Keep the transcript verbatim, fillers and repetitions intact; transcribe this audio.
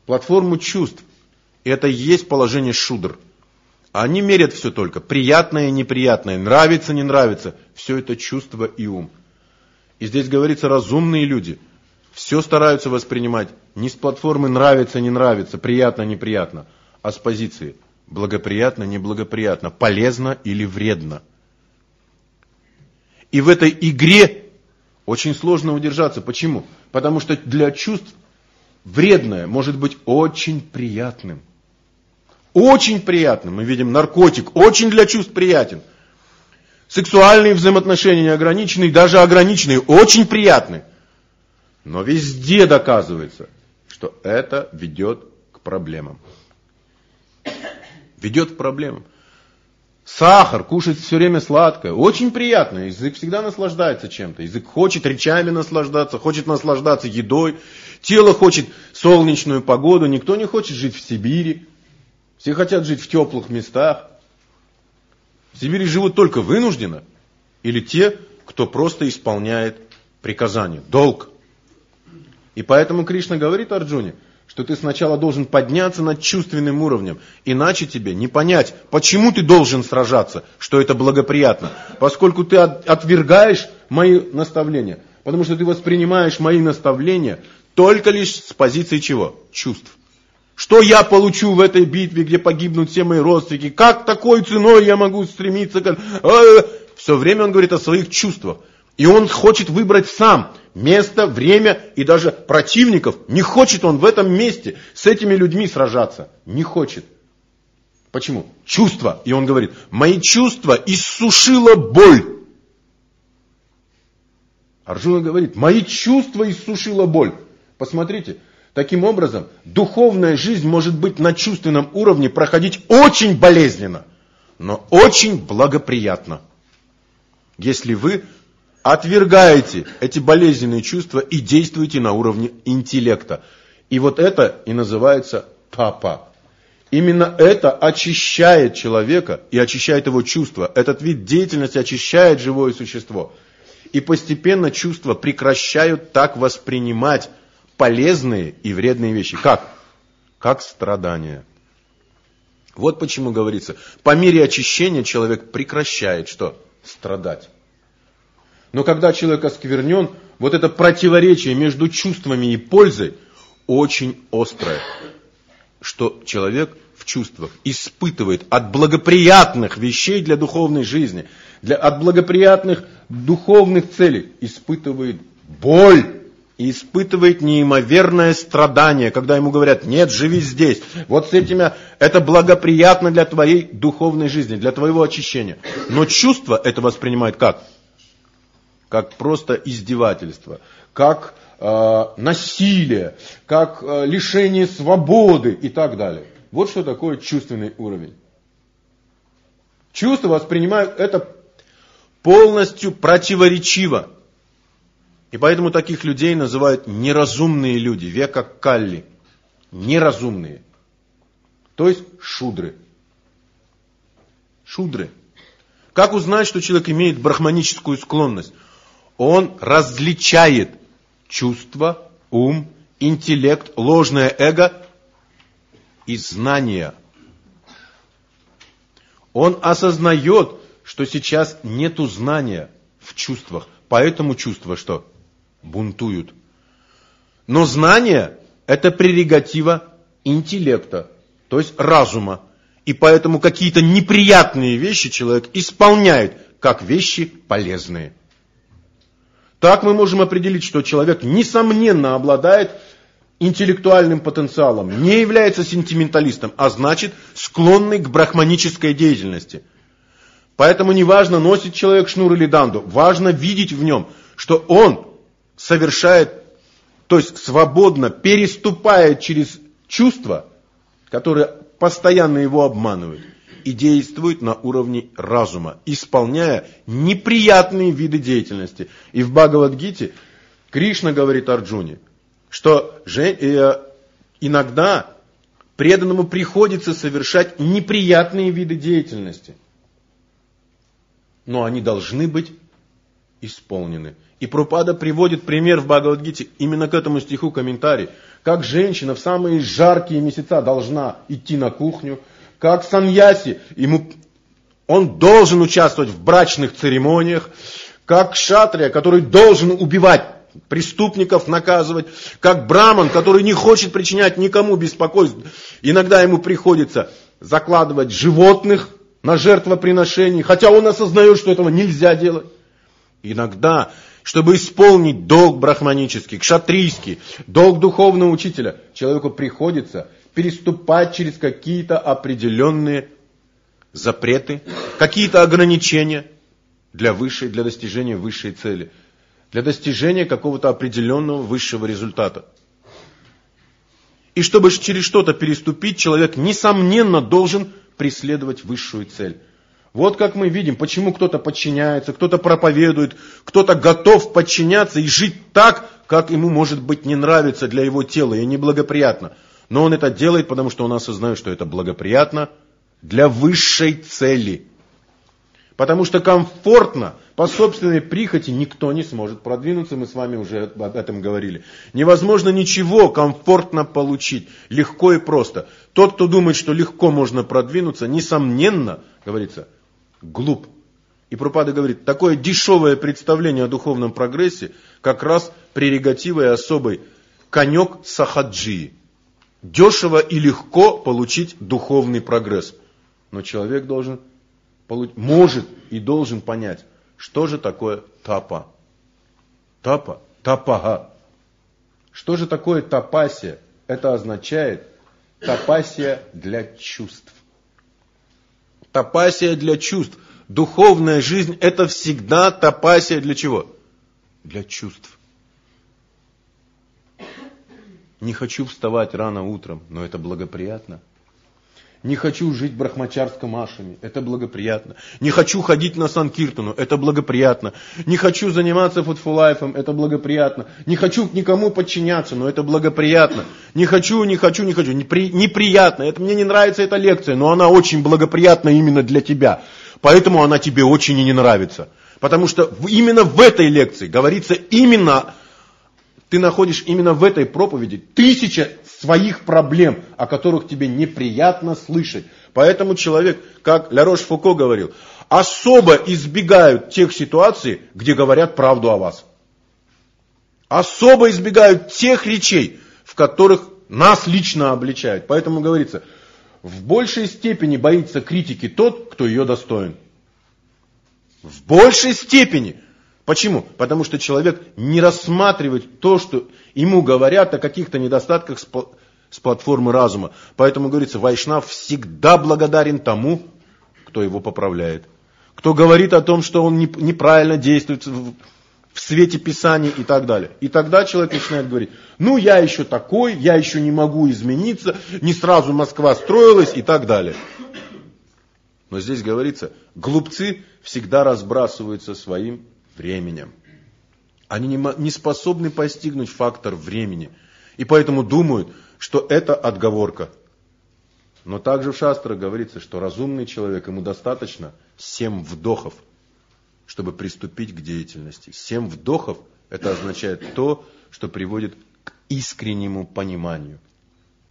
платформу чувств. И это и есть положение шудр. Они мерят все только. Приятное и неприятное, нравится, не нравится. Все это чувство и ум. И здесь говорится, разумные люди все стараются воспринимать не с платформы нравится, не нравится, приятно, неприятно, а с позиции благоприятно, неблагоприятно, полезно или вредно. И в этой игре очень сложно удержаться. Почему? Потому что для чувств вредное может быть очень приятным. Очень приятным. Мы видим наркотик, очень для чувств приятен. Сексуальные взаимоотношения неограниченные, даже ограниченные, очень приятны. Но везде доказывается, что это ведет к проблемам. Ведет к проблемам. Сахар, кушать все время сладкое, очень приятно. Язык всегда наслаждается чем-то. Язык хочет речами наслаждаться, хочет наслаждаться едой. Тело хочет солнечную погоду. Никто не хочет жить в Сибири. Все хотят жить в теплых местах. В Сибири живут только вынужденно. Или те, кто просто исполняет приказания, долг. И поэтому Кришна говорит Арджуне, что ты сначала должен подняться над чувственным уровнем, иначе тебе не понять, почему ты должен сражаться, что это благоприятно, поскольку ты отвергаешь мои наставления, потому что ты воспринимаешь мои наставления только лишь с позиции чего? Чувств. Что я получу в этой битве, где погибнут все мои родственники, как такой ценой я могу стремиться к... Все время он говорит о своих чувствах. И он хочет выбрать сам место, время и даже противников. Не хочет он в этом месте с этими людьми сражаться. Не хочет. Почему? Чувства. И он говорит, мои чувства иссушила боль. Арджуна говорит, мои чувства иссушила боль. Посмотрите, таким образом, духовная жизнь может быть на чувственном уровне проходить очень болезненно, но очень благоприятно. Если вы отвергаете эти болезненные чувства и действуете на уровне интеллекта. И вот это и называется тапа. Именно это очищает человека и очищает его чувства. Этот вид деятельности очищает живое существо. И постепенно чувства прекращают так воспринимать полезные и вредные вещи. Как? Как страдания. Вот почему говорится, по мере очищения человек прекращает что? Страдать. Но когда человек осквернен, вот это противоречие между чувствами и пользой очень острое. Что человек в чувствах испытывает от благоприятных вещей для духовной жизни, для, от благоприятных духовных целей, испытывает боль. И испытывает неимоверное страдание, когда ему говорят, нет, живи здесь. Вот с этим это благоприятно для твоей духовной жизни, для твоего очищения. Но чувство это воспринимает как? Как просто издевательство, как э, насилие, как э, лишение свободы и так далее. Вот что такое чувственный уровень. Чувства воспринимают это полностью противоречиво. И поэтому таких людей называют неразумные люди, века калли. Неразумные. То есть шудры. Шудры. Как узнать, что человек имеет брахманическую склонность? Он различает чувства, ум, интеллект, ложное эго и знания. Он осознает, что сейчас нету знания в чувствах, поэтому чувства что? Бунтуют. Но знание это прерогатива интеллекта, то есть разума. И поэтому какие-то неприятные вещи человек исполняет, как вещи полезные. Так мы можем определить, что человек, несомненно, обладает интеллектуальным потенциалом, не является сентименталистом, а значит, склонный к брахманической деятельности. Поэтому не важно, носит человек шнур или данду, важно видеть в нем, что он совершает, то есть свободно переступает через чувства, которые постоянно его обманывают, и действует на уровне разума, исполняя неприятные виды деятельности. И в Бхагавад-гите Кришна говорит Арджуне, что иногда преданному приходится совершать неприятные виды деятельности. Но они должны быть исполнены. И Прабхупада приводит пример в Бхагавад-гите именно к этому стиху комментарий. Как женщина в самые жаркие месяца должна идти на кухню, как саньяси, ему, он должен участвовать в брачных церемониях, как кшатрия, который должен убивать преступников, наказывать, как браман, который не хочет причинять никому беспокойство. Иногда ему приходится закладывать животных на жертвоприношение, хотя он осознает, что этого нельзя делать. Иногда, чтобы исполнить долг брахманический, кшатрийский, долг духовного учителя, человеку приходится переступать через какие-то определенные запреты, какие-то ограничения для высшей, для достижения высшей цели, для достижения какого-то определенного высшего результата. И чтобы через что-то переступить, человек, несомненно, должен преследовать высшую цель. Вот как мы видим, почему кто-то подчиняется, кто-то проповедует, кто-то готов подчиняться и жить так, как ему, может быть, не нравится для его тела и неблагоприятно. Но он это делает, потому что он осознает, что это благоприятно для высшей цели. Потому что комфортно, по собственной прихоти, никто не сможет продвинуться, мы с вами уже об этом говорили. Невозможно ничего комфортно получить, легко и просто. Тот, кто думает, что легко можно продвинуться, несомненно, говорится, глуп. И Прабхупада говорит, такое дешевое представление о духовном прогрессе, как раз прерогатива и особый конек сахаджии. Дешево и легко получить духовный прогресс. Но человек должен, может и должен понять, что же такое тапа. Тапа, тапага. Что же такое тапасия? Это означает тапасия для чувств. Тапасия для чувств. Духовная жизнь это всегда тапасия для чего? Для чувств. Не хочу вставать рано утром, но это благоприятно. Не хочу жить в брахмачарском ашраме, это благоприятно. Не хочу ходить на санкиртану, это благоприятно. Не хочу заниматься фудфулайфом, это благоприятно. Не хочу никому подчиняться, но это благоприятно. Не хочу, не хочу, не хочу, Непри, неприятно. Это, мне не нравится эта лекция, но она очень благоприятна именно для тебя. Поэтому она тебе очень и не нравится. Потому что именно в этой лекции говорится именно, ты находишь именно в этой проповеди тысяча своих проблем, о которых тебе неприятно слышать. Поэтому человек, как Ля Рош-Фуко говорил, особо избегают тех ситуаций, где говорят правду о вас. Особо избегают тех речей, в которых нас лично обличают. Поэтому говорится, в большей степени боится критики тот, кто ее достоин. В большей степени. Почему? Потому что человек не рассматривает то, что ему говорят о каких-то недостатках с, с платформы разума. Поэтому говорится, вайшнав всегда благодарен тому, кто его поправляет. Кто говорит о том, что он неправильно действует в, в свете Писаний и так далее. И тогда человек начинает говорить, ну я еще такой, я еще не могу измениться, не сразу Москва строилась и так далее. Но здесь говорится, глупцы всегда разбрасываются своим временем. Они не, не способны постигнуть фактор времени. И поэтому думают, что это отговорка. Но также в шастрах говорится, что разумный человек, ему достаточно семь вдохов, чтобы приступить к деятельности. Семь вдохов это означает то, что приводит к искреннему пониманию.